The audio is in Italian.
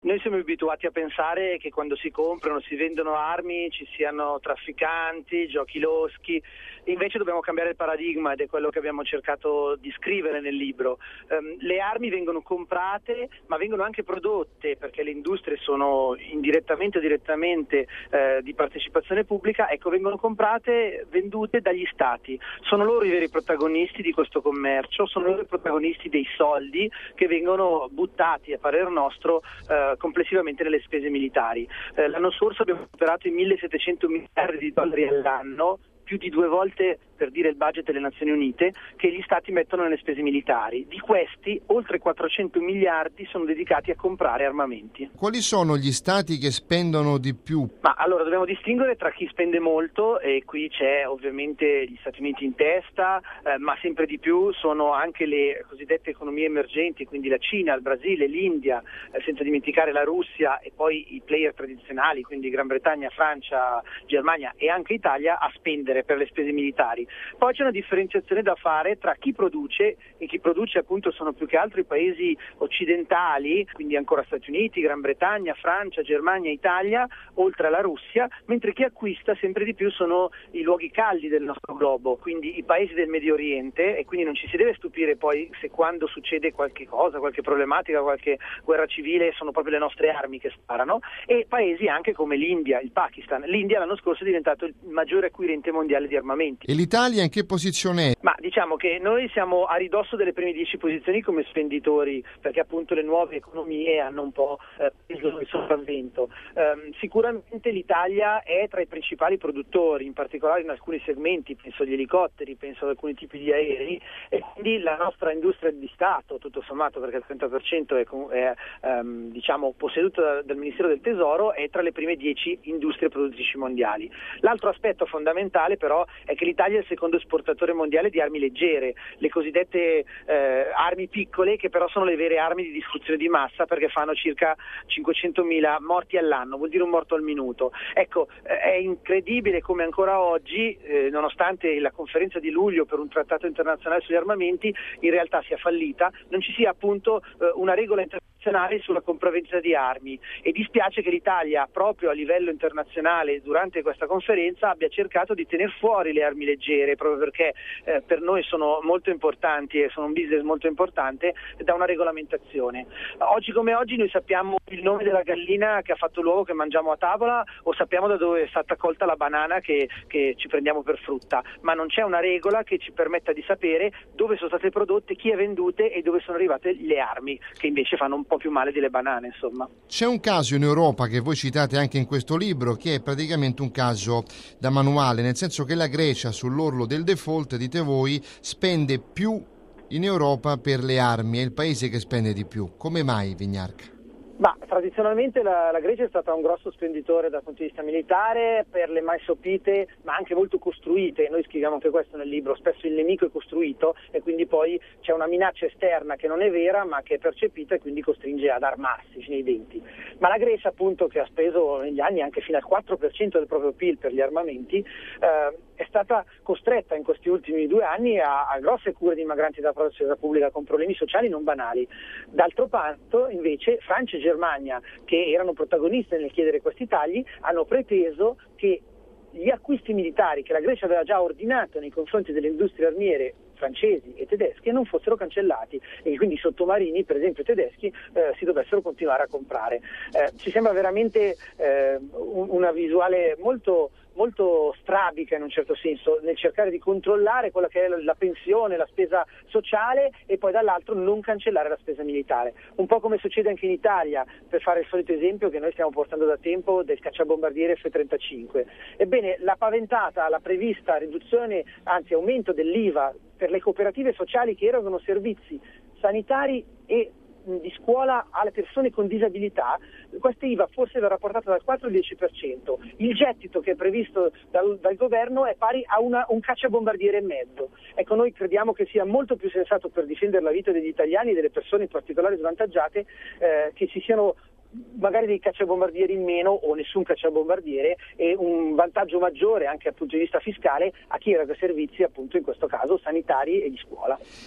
Noi siamo abituati a pensare che quando si comprano, si vendono armi ci siano trafficanti, giochi loschi, invece dobbiamo cambiare il paradigma ed è quello che abbiamo cercato di scrivere nel libro. Le armi vengono comprate ma vengono anche prodotte, perché le industrie sono indirettamente o direttamente di partecipazione pubblica, vengono comprate, vendute dagli stati. Sono loro i veri protagonisti di questo commercio, sono loro i protagonisti dei soldi che vengono buttati a parer nostro complessivamente nelle spese militari. L'anno scorso abbiamo superato i 1.700 miliardi di dollari all'anno, più di 2 volte, per dire, il budget delle Nazioni Unite, che gli stati mettono nelle spese militari. Di questi, oltre 400 miliardi sono dedicati a comprare armamenti. Quali sono gli stati che spendono di più? Ma allora dobbiamo distinguere tra chi spende molto, e qui c'è ovviamente gli Stati Uniti in testa, ma sempre di più sono anche le cosiddette economie emergenti, quindi la Cina, il Brasile, l'India, senza dimenticare la Russia e poi i player tradizionali, quindi Gran Bretagna, Francia, Germania e anche Italia, a spendere per le spese militari. Poi c'è una differenziazione da fare tra chi produce, e chi produce appunto sono più che altro i paesi occidentali, quindi ancora Stati Uniti, Gran Bretagna, Francia, Germania, Italia, oltre alla Russia, mentre chi acquista sempre di più sono i luoghi caldi del nostro globo, quindi i paesi del Medio Oriente, e quindi non ci si deve stupire poi se quando succede qualche cosa, qualche problematica, qualche guerra civile, sono proprio le nostre armi che sparano, e paesi anche come l'India, il Pakistan. L'India l'anno scorso è diventato il maggiore acquirente mondiale di armamenti. E l'Italia in che posizione è? Ma diciamo che noi siamo a ridosso delle prime 10 posizioni come spenditori, perché appunto le nuove economie hanno un po' preso il sopravvento. Sicuramente l'Italia è tra i principali produttori, in particolare in alcuni segmenti, penso agli elicotteri, penso ad alcuni tipi di aerei, e quindi la nostra industria di Stato, tutto sommato, perché il 30% è posseduto dal Ministero del Tesoro, è tra le prime 10 industrie produttrici mondiali. L'altro aspetto fondamentale però è che l'Italia è il secondo esportatore mondiale di armi leggere, le cosiddette armi piccole, che però sono le vere armi di distruzione di massa, perché fanno circa 500.000 morti all'anno, vuol dire un morto al minuto. Ecco, è incredibile come ancora oggi, nonostante la conferenza di luglio per un trattato internazionale sugli armamenti in realtà sia fallita, non ci sia appunto una regola internazionale sulla compravendita di armi, e dispiace che l'Italia proprio a livello internazionale durante questa conferenza abbia cercato di tenere fuori le armi leggere, proprio perché per noi sono molto importanti e sono un business molto importante, da una regolamentazione. Oggi come oggi noi sappiamo il nome della gallina che ha fatto l'uovo che mangiamo a tavola, o sappiamo da dove è stata colta la banana che ci prendiamo per frutta, ma non c'è una regola che ci permetta di sapere dove sono state prodotte, chi è vendute e dove sono arrivate le armi, che invece fanno un po' più male delle banane, insomma. C'è un caso in Europa che voi citate anche in questo libro, che è praticamente un caso da manuale, nel senso che la Grecia, sull'orlo del default, dite voi, spende più in Europa per le armi, è il paese che spende di più. Come mai, Vignarca? Ma tradizionalmente la Grecia è stata un grosso spenditore dal punto di vista militare, per le mai sopite, ma anche molto costruite. Noi scriviamo anche questo nel libro: spesso il nemico è costruito e quindi poi c'è una minaccia esterna che non è vera ma che è percepita, e quindi costringe ad armarsi fino ai denti. Ma la Grecia, appunto, che ha speso negli anni anche fino al 4% del proprio PIL per gli armamenti, è stata costretta in questi ultimi 2 anni a grosse cure di migranti della protezione pubblica, con problemi sociali non banali. D'altro canto, invece, Francia e Germania, che erano protagoniste nel chiedere questi tagli, hanno preteso che gli acquisti militari che la Grecia aveva già ordinato nei confronti delle industrie armiere francesi e tedesche non fossero cancellati, e quindi i sottomarini, per esempio tedeschi, si dovessero continuare a comprare. Ci sembra veramente una visuale molto strabica, in un certo senso, nel cercare di controllare quella che è la pensione, la spesa sociale, e poi dall'altro non cancellare la spesa militare. Un po' come succede anche in Italia, per fare il solito esempio che noi stiamo portando da tempo del cacciabombardiere F-35. Ebbene, la prevista riduzione, anzi aumento dell'IVA per le cooperative sociali che erogano servizi sanitari e di scuola alle persone con disabilità, questa IVA forse verrà portata dal 4 al 10%. Il gettito che è previsto dal governo è pari a un cacciabombardiere e mezzo. Ecco, noi crediamo che sia molto più sensato, per difendere la vita degli italiani e delle persone in particolare svantaggiate, che ci siano magari dei cacciabombardieri in meno o nessun cacciabombardiere, e un vantaggio maggiore anche dal punto di vista fiscale a chi eroga servizi, appunto in questo caso sanitari e di scuola.